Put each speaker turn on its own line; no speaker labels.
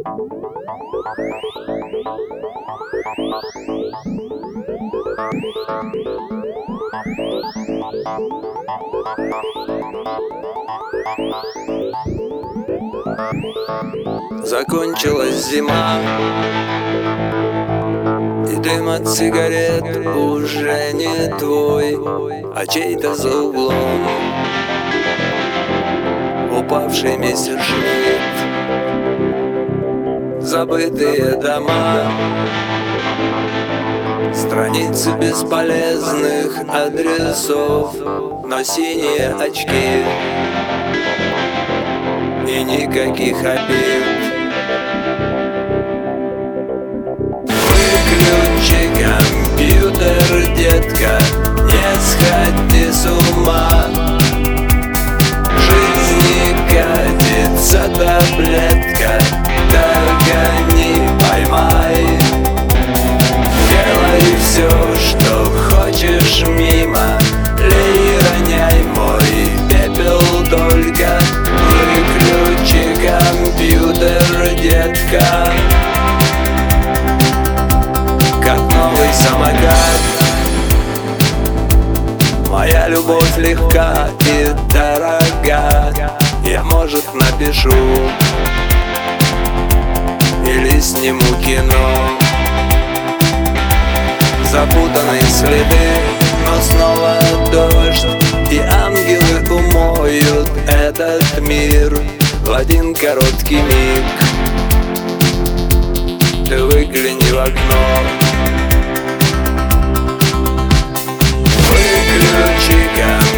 Закончилась зима, и дым от сигарет уже не твой, а чей-то за углом упавший мессершмитт. Забытые дома, страницы бесполезных адресов, но синие очки и никаких обид. Выключи компьютер, детка, не сходи с ума. Жизнь не катится таблетка, только не поймай. Делай все, что хочешь мимо, лей, роняй мой пепел только. Выключи компьютер, детка, как новый самокат. Моя любовь легка и дорога, я, может, напишу или сниму кино. Запутанные следы, но снова дождь, и ангелы умоют этот мир в один короткий миг. Ты выгляни в окно, выключи камеру.